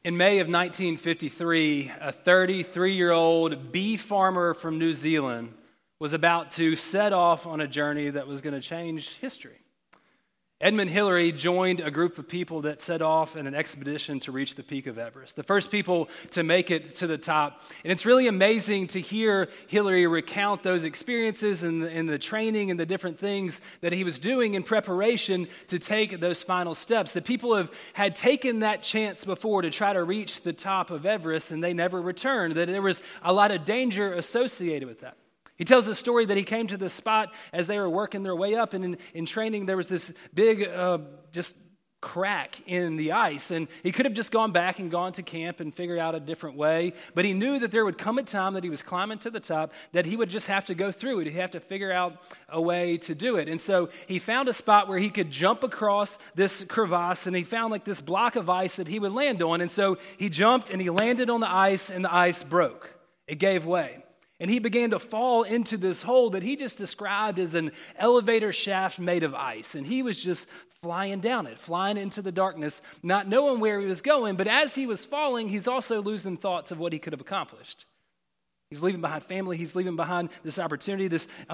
In May of 1953, a 33-year-old bee farmer from New Zealand was about to set off on a journey that was going to change history. Edmund Hillary joined a group of people that set off in an expedition to reach the peak of Everest, the first people to make it to the top. And it's really amazing to hear Hillary recount those experiences and the training and the different things that he was doing in preparation to take those final steps. The people had taken that chance before to try to reach the top of Everest, and they never returned, that there was a lot of danger associated with that. He tells a story that he came to the spot as they were working their way up, and in training there was this big just crack in the ice, and he could have just gone back and gone to camp and figured out a different way, but he knew that there would come a time that he was climbing to the top that he would just have to go through it. He'd have to figure out a way to do it. And so he found a spot where he could jump across this crevasse, and he found like this block of ice that he would land on, and so he jumped and he landed on the ice, and the ice broke. It gave way. And he began to fall into this hole that he just described as an elevator shaft made of ice. And he was just flying down it, flying into the darkness, not knowing where he was going. But as he was falling, he's also losing thoughts of what he could have accomplished. He's leaving behind family. He's leaving behind this opportunity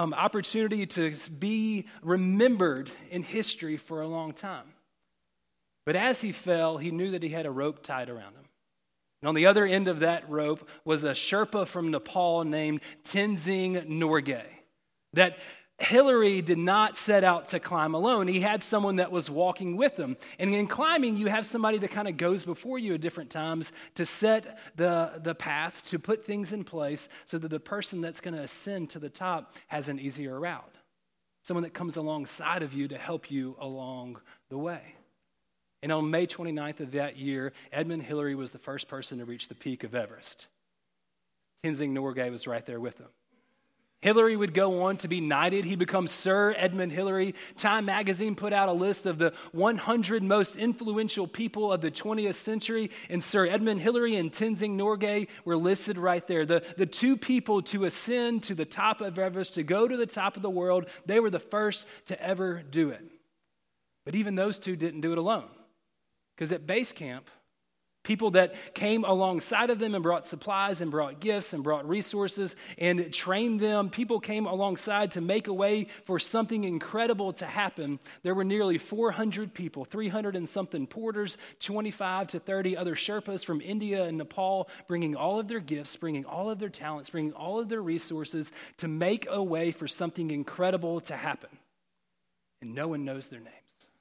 to be remembered in history for a long time. But as he fell, he knew that he had a rope tied around him. And on the other end of that rope was a Sherpa from Nepal named Tenzing Norgay. That Hillary did not set out to climb alone. He had someone that was walking with him. And in climbing, you have somebody that kind of goes before you at different times to set the path, to put things in place so that the person that's going to ascend to the top has an easier route. Someone that comes alongside of you to help you along the way. And on May 29th of that year, Edmund Hillary was the first person to reach the peak of Everest. Tenzing Norgay was right there with him. Hillary would go on to be knighted. He'd become Sir Edmund Hillary. Time magazine put out a list of the 100 most influential people of the 20th century, and Sir Edmund Hillary and Tenzing Norgay were listed right there. The two people to ascend to the top of Everest, to go to the top of the world, they were the first to ever do it. But even those two didn't do it alone. Because at base camp, people that came alongside of them and brought supplies and brought gifts and brought resources and trained them, people came alongside to make a way for something incredible to happen. There were nearly 400 people, 300 and something porters, 25 to 30 other Sherpas from India and Nepal, bringing all of their gifts, bringing all of their talents, bringing all of their resources to make a way for something incredible to happen. And no one knows their names.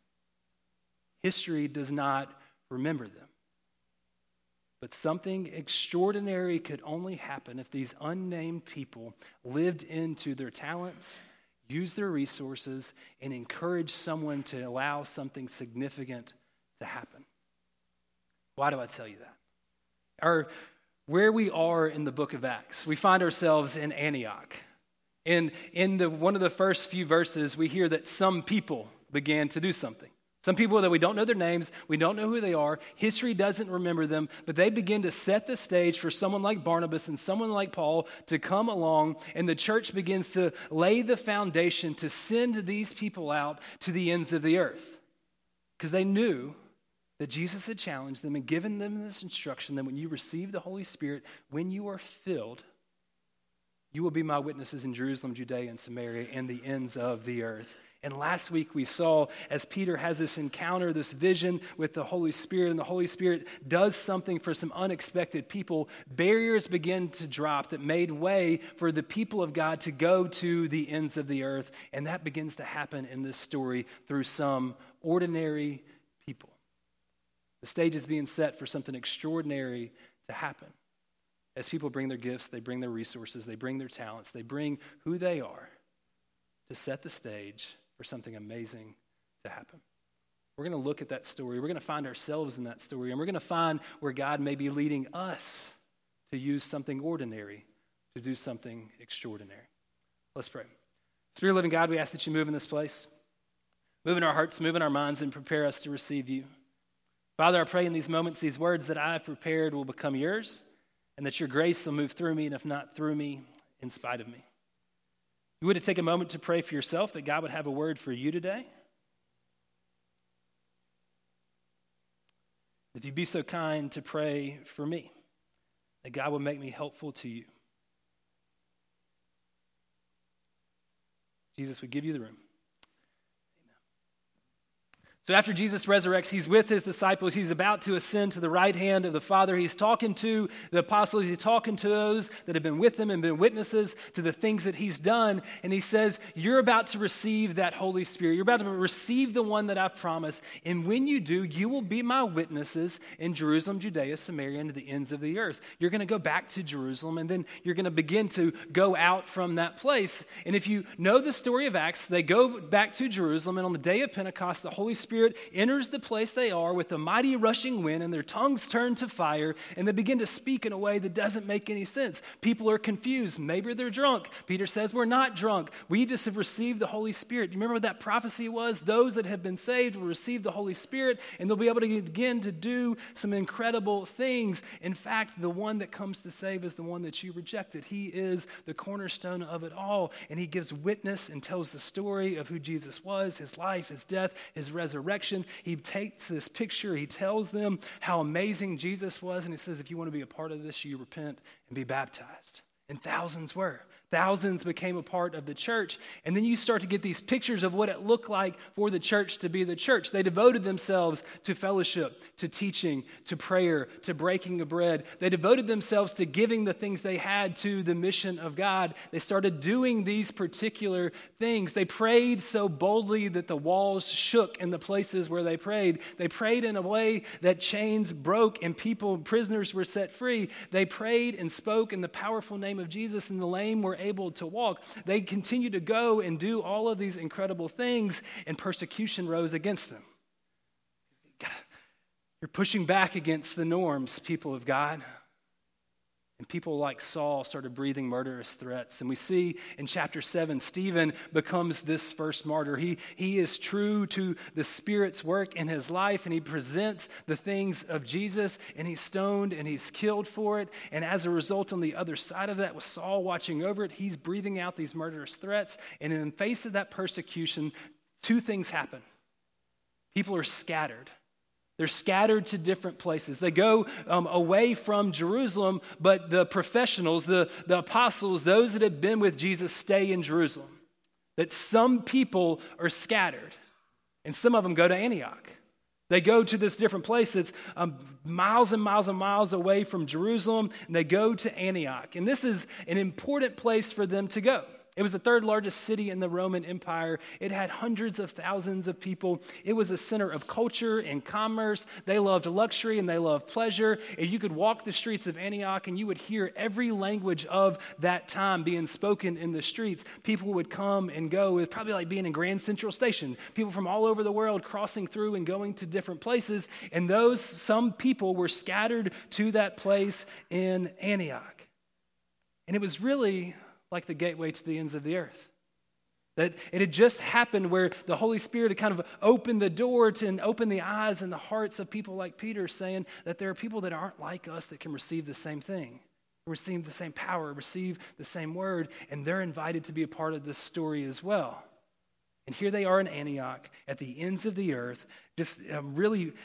History does not remember them. But something extraordinary could only happen if these unnamed people lived into their talents, used their resources, and encouraged someone to allow something significant to happen. Why do I tell you that? Where we are in the book of Acts, we find ourselves in Antioch. And in one of the first few verses, we hear that some people began to do something. Some people that we don't know their names, we don't know who they are, history doesn't remember them, but they begin to set the stage for someone like Barnabas and someone like Paul to come along, and the church begins to lay the foundation to send these people out to the ends of the earth. Because they knew that Jesus had challenged them and given them this instruction that when you receive the Holy Spirit, when you are filled, you will be my witnesses in Jerusalem, Judea, and Samaria, and the ends of the earth. And last week we saw as Peter has this encounter, this vision with the Holy Spirit, and the Holy Spirit does something for some unexpected people, barriers begin to drop that made way for the people of God to go to the ends of the earth. And that begins to happen in this story through some ordinary people. The stage is being set for something extraordinary to happen. As people bring their gifts, they bring their resources, they bring their talents, they bring who they are to set the stage for something amazing to happen. We're going to look at that story. We're going to find ourselves in that story, and we're going to find where God may be leading us to use something ordinary to do something extraordinary. Let's pray. Spirit of living God, we ask that you move in this place. Move in our hearts, move in our minds, and prepare us to receive you. Father, I pray in these moments, these words that I have prepared will become yours, and that your grace will move through me, and if not through me, in spite of me. You would take a moment to pray for yourself that God would have a word for you today. If you'd be so kind to pray for me, that God would make me helpful to you. Jesus, we give you the room. So after Jesus resurrects, he's with his disciples. He's about to ascend to the right hand of the Father. He's talking to the apostles. He's talking to those that have been with him and been witnesses to the things that he's done. And he says, you're about to receive that Holy Spirit. You're about to receive the one that I've promised. And when you do, you will be my witnesses in Jerusalem, Judea, Samaria, and to the ends of the earth. You're going to go back to Jerusalem, and then you're going to begin to go out from that place. And if you know the story of Acts, they go back to Jerusalem, and on the day of Pentecost, the Holy Spirit enters the place they are with a mighty rushing wind, and their tongues turn to fire, and they begin to speak in a way that doesn't make any sense. People are confused. Maybe they're drunk. Peter says, we're not drunk. We just have received the Holy Spirit. You remember what that prophecy was? Those that have been saved will receive the Holy Spirit, and they'll be able to begin to do some incredible things. In fact, the one that comes to save is the one that you rejected. He is the cornerstone of it all, and he gives witness and tells the story of who Jesus was, his life, his death, his resurrection. He takes this picture, he tells them how amazing Jesus was, and he says, if you want to be a part of this, you repent and be baptized. And thousands were. Thousands became a part of the church. And then you start to get these pictures of what it looked like for the church to be the church. They devoted themselves to fellowship, to teaching, to prayer, to breaking of bread. They devoted themselves to giving the things they had to the mission of God. They started doing these particular things. They prayed so boldly that the walls shook in the places where they prayed. They prayed in a way that chains broke and prisoners were set free. They prayed and spoke in the powerful name of Jesus, and the lame were able to walk. They continued to go and do all of these incredible things, and persecution rose against them. You're pushing back against the norms, people of God. And people like Saul started breathing murderous threats. And we see in chapter 7, Stephen becomes this first martyr. He is true to the Spirit's work in his life, and he presents the things of Jesus, and he's stoned and he's killed for it. And as a result, on the other side of that, with Saul watching over it, he's breathing out these murderous threats. And in the face of that persecution, two things happen. People are scattered. They're scattered to different places. They go away from Jerusalem, but the professionals, the apostles, those that have been with Jesus stay in Jerusalem. That some people are scattered, and some of them go to Antioch. They go to this different place that's miles and miles and miles away from Jerusalem, and they go to Antioch. And this is an important place for them to go. It was the third largest city in the Roman Empire. It had hundreds of thousands of people. It was a center of culture and commerce. They loved luxury and they loved pleasure. And you could walk the streets of Antioch and you would hear every language of that time being spoken in the streets. People would come and go. It was probably like being in Grand Central Station. People from all over the world crossing through and going to different places. And some people were scattered to that place in Antioch. And it was really like the gateway to the ends of the earth. That it had just happened where the Holy Spirit had kind of opened the door and opened the eyes and the hearts of people like Peter, saying that there are people that aren't like us that can receive the same thing, receive the same power, receive the same word, and they're invited to be a part of this story as well. And here they are in Antioch at the ends of the earth, just really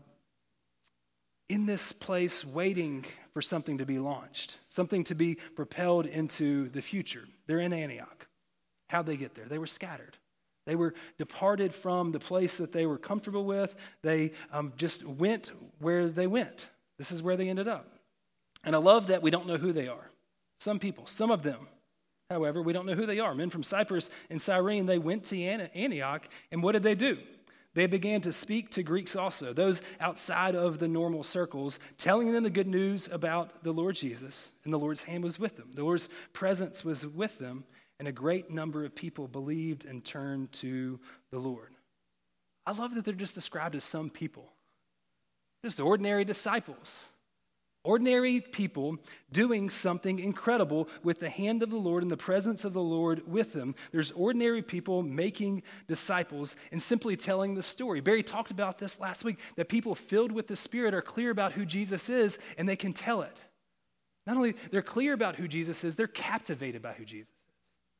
in this place waiting for something to be launched, something to be propelled into the future. They're in Antioch. How'd they get there? They were scattered. They were departed from the place that they were comfortable with. They just went where they went. This is where they ended up. And I love that we don't know who they are. Some people, some of them, however, we don't know who they are. Men from Cyprus and Cyrene, they went to Antioch, and what did they do? They began to speak to Greeks also, those outside of the normal circles, telling them the good news about the Lord Jesus, and the Lord's hand was with them. The Lord's presence was with them, and a great number of people believed and turned to the Lord. I love that they're just described as some people, just ordinary disciples. Ordinary people doing something incredible with the hand of the Lord and the presence of the Lord with them. There's ordinary people making disciples and simply telling the story. Barry talked about this last week, that people filled with the Spirit are clear about who Jesus is and they can tell it. Not only they're clear about who Jesus is, they're captivated by who Jesus is.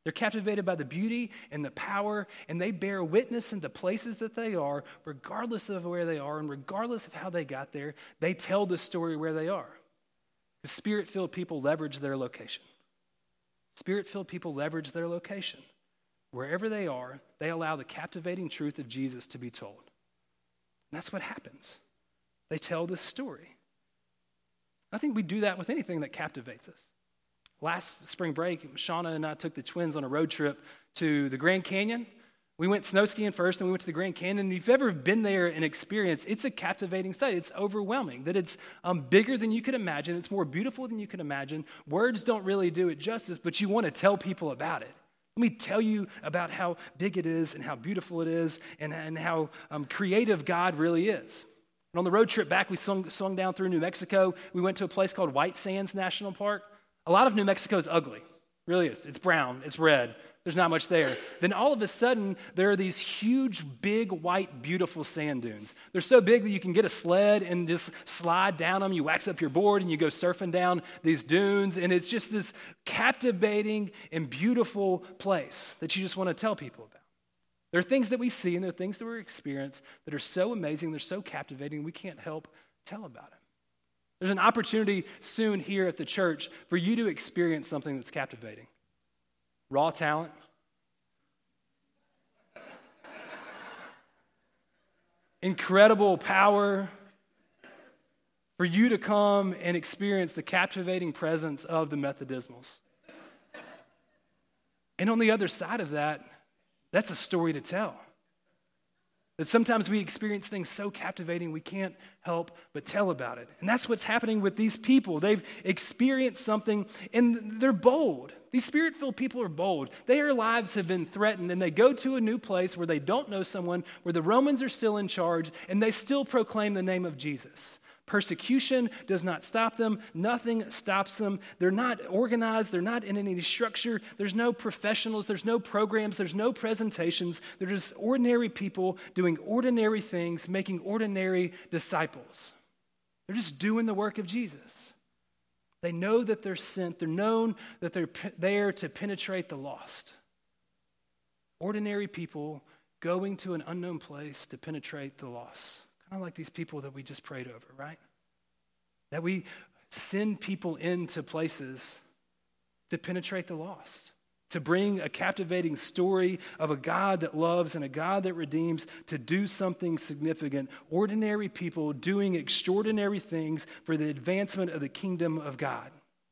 They're captivated by the beauty and the power, and they bear witness in the places that they are, regardless of where they are and regardless of how they got there. They tell the story where they are. The Spirit-filled people leverage their location. Spirit-filled people leverage their location. Wherever they are, they allow the captivating truth of Jesus to be told. And that's what happens. They tell this story. I think we do that with anything that captivates us. Last spring break, Shauna and I took the twins on a road trip to the Grand Canyon. We went snow skiing first, and we went to the Grand Canyon. And if you've ever been there and experienced, it's a captivating sight. It's overwhelming, that it's bigger than you could imagine. It's more beautiful than you could imagine. Words don't really do it justice, but you want to tell people about it. Let me tell you about how big it is and how beautiful it is and how creative God really is. And on the road trip back, we swung down through New Mexico. We went to a place called White Sands National Park. A lot of New Mexico is ugly. It really is. It's brown. It's red. There's not much there. Then all of a sudden, there are these huge, big, white, beautiful sand dunes. They're so big that you can get a sled and just slide down them. You wax up your board and you go surfing down these dunes. And it's just this captivating and beautiful place that you just want to tell people about. There are things that we see and there are things that we experience that are so amazing, they're so captivating, we can't help tell about it. There's an opportunity soon here at the church for you to experience something that's captivating. Raw talent. Incredible power. For you to come and experience the captivating presence of the Methodismals. And on the other side of that, that's a story to tell. That sometimes we experience things so captivating we can't help but tell about it. And that's what's happening with these people. They've experienced something and they're bold. These Spirit-filled people are bold. Their lives have been threatened and they go to a new place where they don't know someone, where the Romans are still in charge, and they still proclaim the name of Jesus. Persecution does not stop them. Nothing stops them. They're not organized. They're not in any structure. There's no professionals. There's no programs. There's no presentations. They're just ordinary people doing ordinary things, making ordinary disciples. They're just doing the work of Jesus. They know that they're sent. They're known that they're there to penetrate the lost. Ordinary people going to an unknown place to penetrate the lost. Kind of like these people that we just prayed over, right? That we send people into places to penetrate the lost, to bring a captivating story of a God that loves and a God that redeems, to do something significant. Ordinary people doing extraordinary things for the advancement of the kingdom of God.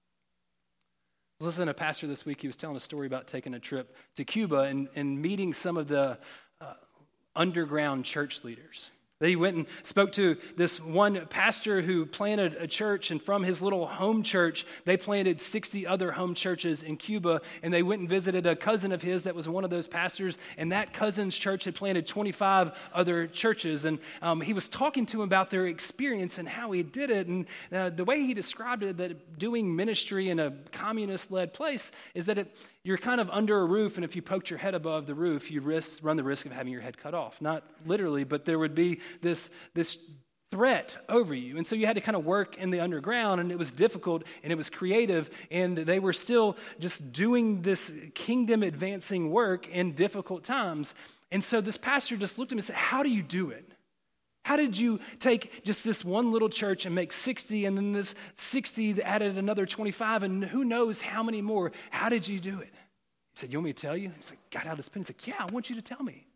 I was listening to a pastor this week. He was telling a story about taking a trip to Cuba and meeting some of the underground church leaders. That he went and spoke to this one pastor who planted a church, and from his little home church, they planted 60 other home churches in Cuba, and they went and visited a cousin of his that was one of those pastors, and that cousin's church had planted 25 other churches, and he was talking to him about their experience and how he did it, and the way he described it, that doing ministry in a communist-led place is that you're kind of under a roof, and if you poked your head above the roof, you run the risk of having your head cut off. Not literally, but there would be this threat over you. And so you had to kind of work in the underground, and it was difficult, and it was creative, and they were still just doing this kingdom-advancing work in difficult times. And so this pastor just looked at him and said, how do you do it? How did you take just this one little church and make 60, and then this 60 added another 25, and who knows how many more? How did you do it? He said, you want me to tell you? He's like, got out his pen. He's like, yeah, I want you to tell me.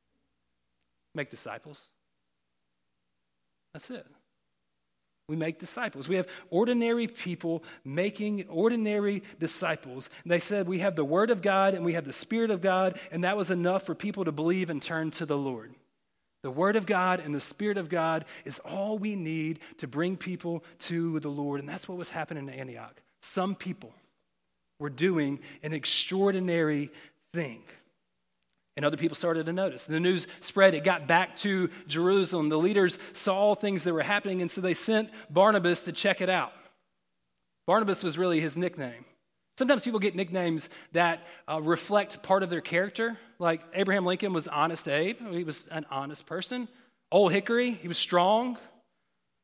Make disciples. That's it. We make disciples. We have ordinary people making ordinary disciples. And they said we have the Word of God and we have the Spirit of God, and that was enough for people to believe and turn to the Lord. The Word of God and the Spirit of God is all we need to bring people to the Lord. And that's what was happening in Antioch. Some people were doing an extraordinary thing. And other people started to notice. The news spread. It got back to Jerusalem. The leaders saw things that were happening, and so they sent Barnabas to check it out. Barnabas was really his nickname. Sometimes people get nicknames that reflect part of their character. Like Abraham Lincoln was Honest Abe. He was an honest person. Old Hickory, he was strong.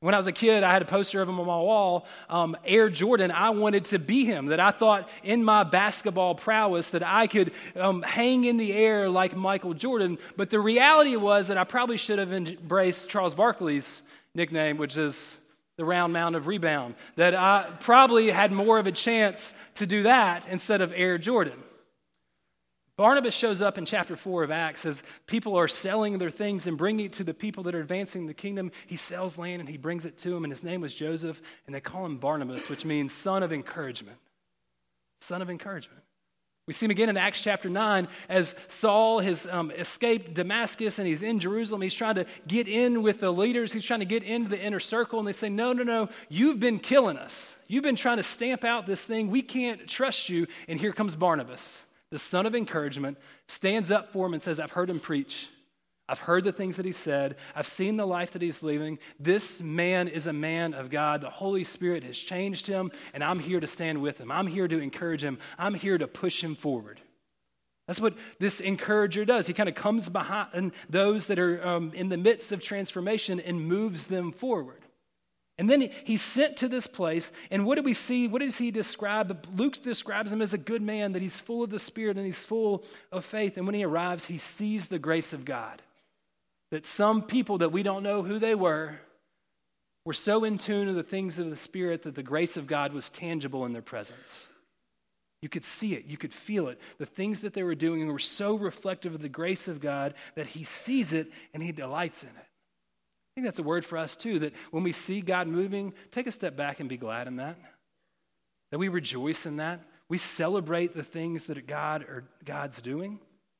When I was a kid, I had a poster of him on my wall, Air Jordan. I wanted to be him, that I thought in my basketball prowess that I could hang in the air like Michael Jordan. But the reality was that I probably should have embraced Charles Barkley's nickname, which is the round mound of rebound, that I probably had more of a chance to do that instead of Air Jordan. Barnabas shows up in chapter 4 of Acts as people are selling their things and bringing it to the people that are advancing the kingdom. He sells land and he brings it to them, and his name was Joseph, and they call him Barnabas, which means son of encouragement. Son of encouragement. We see him again in Acts chapter 9 as Saul has escaped Damascus and he's in Jerusalem. He's trying to get in with the leaders. He's trying to get into the inner circle, and they say, no, you've been killing us. You've been trying to stamp out this thing. We can't trust you. And here comes Barnabas, the son of encouragement, stands up for him and says, I've heard him preach. I've heard the things that he said. I've seen the life that he's living. This man is a man of God. The Holy Spirit has changed him, and I'm here to stand with him. I'm here to encourage him. I'm here to push him forward. That's what this encourager does. He kind of comes behind those that are in the midst of transformation and moves them forward. And then he's sent to this place, and what do we see? What does he describe? Luke describes him as a good man, that he's full of the Spirit and he's full of faith. And when he arrives, he sees the grace of God. That some people that we don't know who they were so in tune to the things of the Spirit that the grace of God was tangible in their presence. You could see it. You could feel it. The things that they were doing were so reflective of the grace of God that he sees it and he delights in it. I think that's a word for us too, that when we see God moving, take a step back and be glad in that. That we rejoice in that. We celebrate the things that God's doing.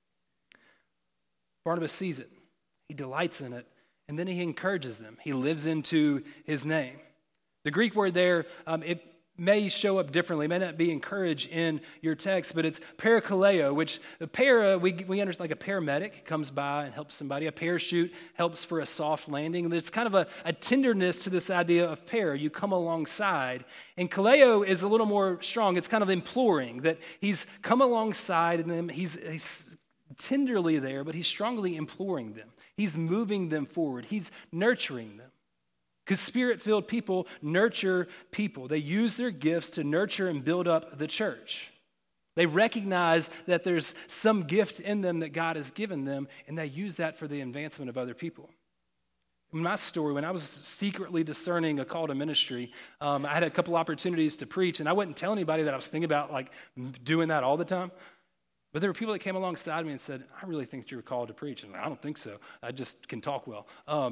Barnabas sees it. He delights in it. And then he encourages them. He lives into his name. The Greek word there, it may show up differently. It may not be encourage in your text, but it's parakaleo, which we understand like a paramedic comes by and helps somebody. A parachute helps for a soft landing. There's kind of a tenderness to this idea of para. You come alongside. And kaleo is a little more strong. It's kind of imploring, that he's come alongside and then he's tenderly there, but he's strongly imploring them. He's moving them forward. He's nurturing them. Because Spirit-filled people nurture people. They use their gifts to nurture and build up the church. They recognize that there's some gift in them that God has given them, and they use that for the advancement of other people. In my story, when I was secretly discerning a call to ministry, I had a couple opportunities to preach, and I wouldn't tell anybody that I was thinking about like doing that all the time. But there were people that came alongside me and said, I really think you were called to preach. And I don't think so. I just can talk well.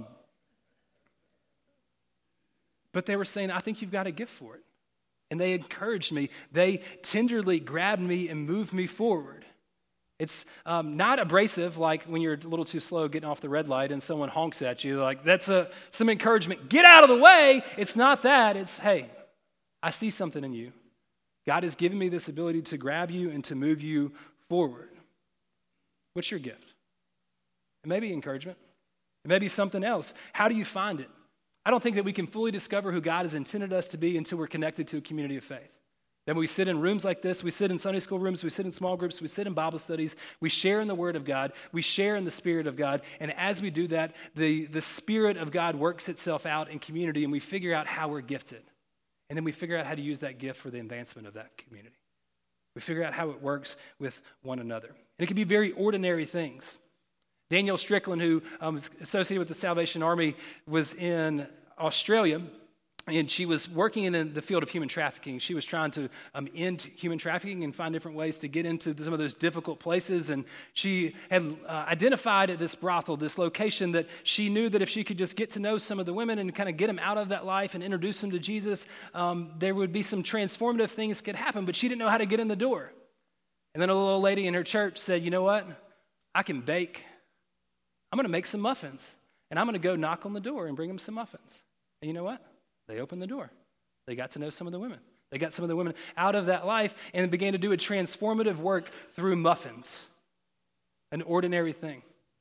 But they were saying, I think you've got a gift for it. And they encouraged me. They tenderly grabbed me and moved me forward. It's not abrasive like when you're a little too slow getting off the red light and someone honks at you. Like, that's some encouragement. Get out of the way. It's not that. It's, hey, I see something in you. God has given me this ability to grab you and to move you forward. What's your gift? It may be encouragement. It may be something else. How do you find it? I don't think that we can fully discover who God has intended us to be until we're connected to a community of faith. Then we sit in rooms like this, we sit in Sunday school rooms, we sit in small groups, we sit in Bible studies, we share in the Word of God, we share in the Spirit of God, and as we do that, the Spirit of God works itself out in community, and we figure out how we're gifted. And then we figure out how to use that gift for the advancement of that community. We figure out how it works with one another. And it can be very ordinary things. Danielle Strickland, who was associated with the Salvation Army, was in Australia, and she was working in the field of human trafficking. She was trying to end human trafficking and find different ways to get into some of those difficult places. And she had identified at this brothel, this location, that she knew that if she could just get to know some of the women and kind of get them out of that life and introduce them to Jesus, there would be some transformative things could happen, but she didn't know how to get in the door. And then a little lady in her church said, you know what? I can bake. I'm going to make some muffins, and I'm going to go knock on the door and bring them some muffins. And you know what? They opened the door. They got to know some of the women. They got some of the women out of that life and began to do a transformative work through muffins, an ordinary thing.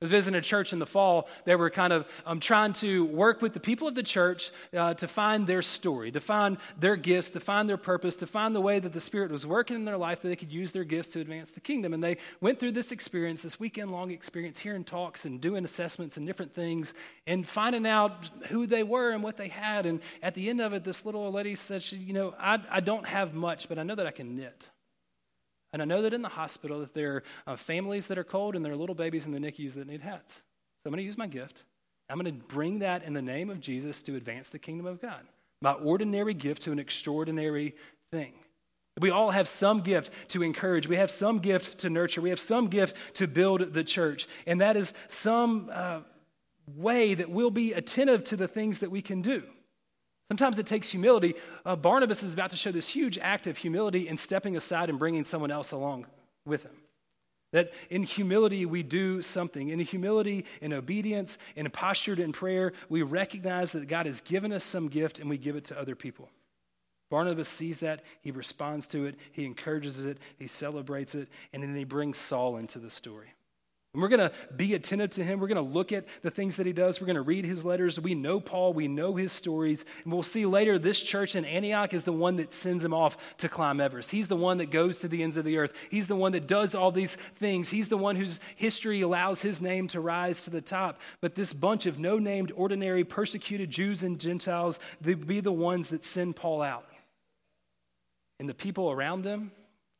I was visiting a church in the fall. They were kind of trying to work with the people of the church to find their story, to find their gifts, to find their purpose, to find the way that the Spirit was working in their life that they could use their gifts to advance the kingdom. And they went through this experience, this weekend-long experience, hearing talks and doing assessments and different things and finding out who they were and what they had. And at the end of it, this little old lady said, I don't have much, but I know that I can knit. And I know that in the hospital that there are families that are cold and there are little babies in the NICUs that need hats. So I'm going to use my gift. I'm going to bring that in the name of Jesus to advance the kingdom of God. My ordinary gift to an extraordinary thing. We all have some gift to encourage. We have some gift to nurture. We have some gift to build the church. And that is some way that we'll be attentive to the things that we can do. Sometimes it takes humility. Barnabas is about to show this huge act of humility in stepping aside and bringing someone else along with him. That in humility we do something. In humility, in obedience, in posture in prayer, we recognize that God has given us some gift and we give it to other people. Barnabas sees that, he responds to it, he encourages it, he celebrates it, and then he brings Saul into the story. And we're going to be attentive to him. We're going to look at the things that he does. We're going to read his letters. We know Paul. We know his stories. And we'll see later this church in Antioch is the one that sends him off to climb Everest. He's the one that goes to the ends of the earth. He's the one that does all these things. He's the one whose history allows his name to rise to the top. But this bunch of no-named, ordinary, persecuted Jews and Gentiles, they be the ones that send Paul out. And the people around them,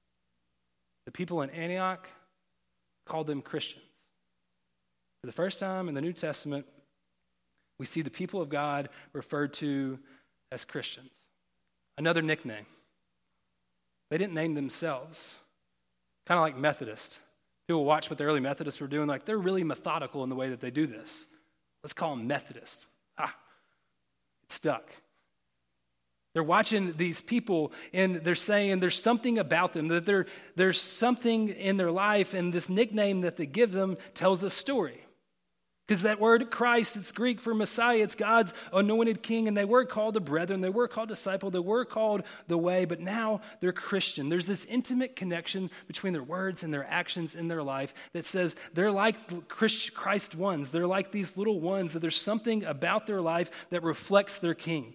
the people in Antioch, called them Christians. For the first time in the New Testament, we see the people of God referred to as Christians. Another nickname. They didn't name themselves. Kind of like Methodist. People watch what the early Methodists were doing, like they're really methodical in the way that they do this. Let's call them Methodist. It stuck. They're watching these people and they're saying there's something about them, that there's something in their life, and this nickname that they give them tells a story. Because that word Christ, it's Greek for Messiah, it's God's anointed king, and they were called the brethren, they were called disciple, they were called the way, but now they're Christian. There's this intimate connection between their words and their actions in their life that says they're like Christ ones, they're like these little ones, that there's something about their life that reflects their king.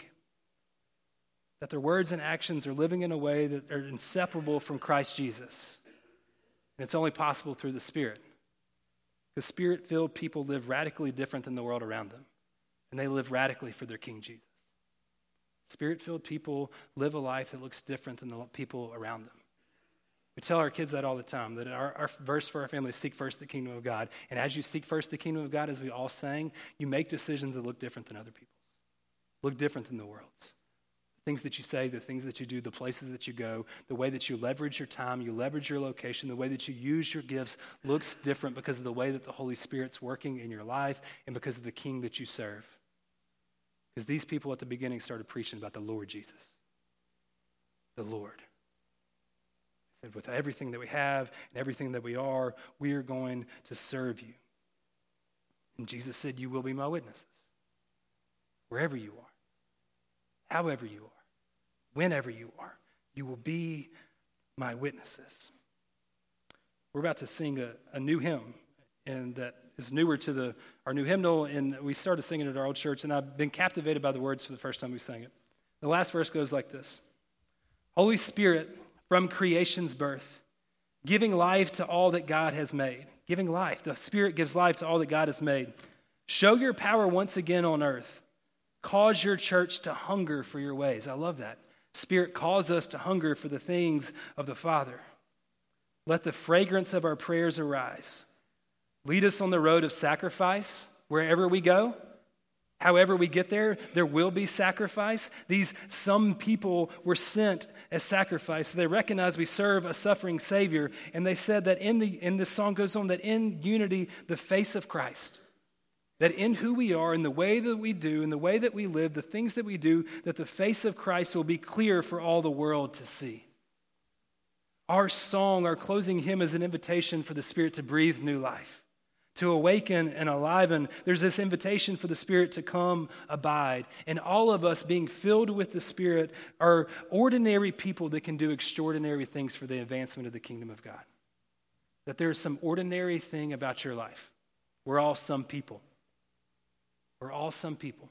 That their words and actions are living in a way that are inseparable from Christ Jesus. And it's only possible through the Spirit. Because Spirit-filled people live radically different than the world around them. And they live radically for their King Jesus. Spirit-filled people live a life that looks different than the people around them. We tell our kids that all the time, that our verse for our family is seek first the kingdom of God. And as you seek first the kingdom of God, as we all sang, you make decisions that look different than other people's. Look different than the world's. Things that you say, the things that you do, the places that you go, the way that you leverage your time, you leverage your location, the way that you use your gifts looks different because of the way that the Holy Spirit's working in your life and because of the King that you serve. Because these people at the beginning started preaching about the Lord Jesus. The Lord. He said, with everything that we have and everything that we are going to serve you. And Jesus said, you will be my witnesses. Wherever you are. However you are. Whenever you are, you will be my witnesses. We're about to sing a new hymn, and that is newer to our new hymnal, and we started singing it at our old church, and I've been captivated by the words for the first time we sang it. The last verse goes like this. Holy Spirit, from creation's birth, giving life to all that God has made. Giving life. The Spirit gives life to all that God has made. Show your power once again on earth. Cause your church to hunger for your ways. I love that. Spirit calls us to hunger for the things of the Father. Let the fragrance of our prayers arise. Lead us on the road of sacrifice wherever we go. However we get there, there will be sacrifice. Some people were sent as sacrifice. They recognize we serve a suffering Savior. And they said that in this song goes on, that in unity, the face of Christ. That in who we are, in the way that we do, in the way that we live, the things that we do, that the face of Christ will be clear for all the world to see. Our song, our closing hymn is an invitation for the Spirit to breathe new life, to awaken and aliven. There's this invitation for the Spirit to come abide. And all of us being filled with the Spirit are ordinary people that can do extraordinary things for the advancement of the kingdom of God. That there's some ordinary thing about your life. We're all some people. We're all some people.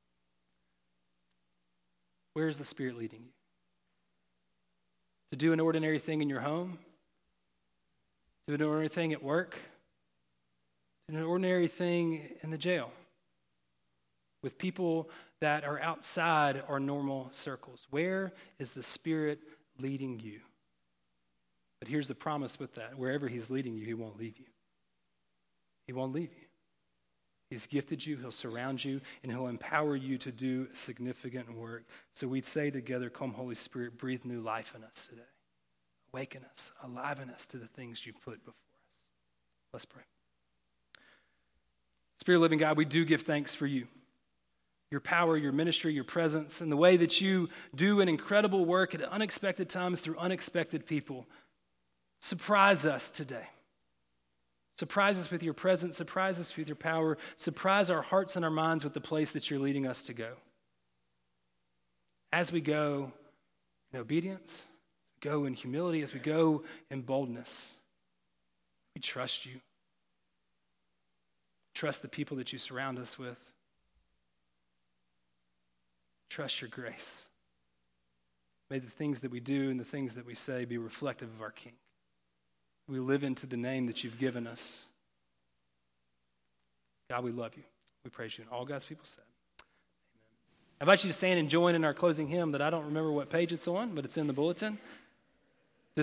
Where is the Spirit leading you? To do an ordinary thing in your home? Do an ordinary thing at work? Do an ordinary thing in the jail? With people that are outside our normal circles. Where is the Spirit leading you? But here's the promise with that. Wherever he's leading you, he won't leave you. He won't leave you. He's gifted you, he'll surround you, and he'll empower you to do significant work. So we'd say together, come Holy Spirit, breathe new life in us today. Awaken us, aliven us to the things you put before us. Let's pray. Spirit of living God, we do give thanks for you. Your power, your ministry, your presence, and the way that you do an incredible work at unexpected times through unexpected people. Surprise us today. Surprise us with your presence. Surprise us with your power. Surprise our hearts and our minds with the place that you're leading us to go. As we go in obedience, as we go in humility, as we go in boldness, we trust you. Trust the people that you surround us with. Trust your grace. May the things that we do and the things that we say be reflective of our King. We live into the name that you've given us. God, we love you. We praise you. And all God's people said, amen. I invite you to stand and join in our closing hymn that I don't remember what page it's on, but it's in the bulletin.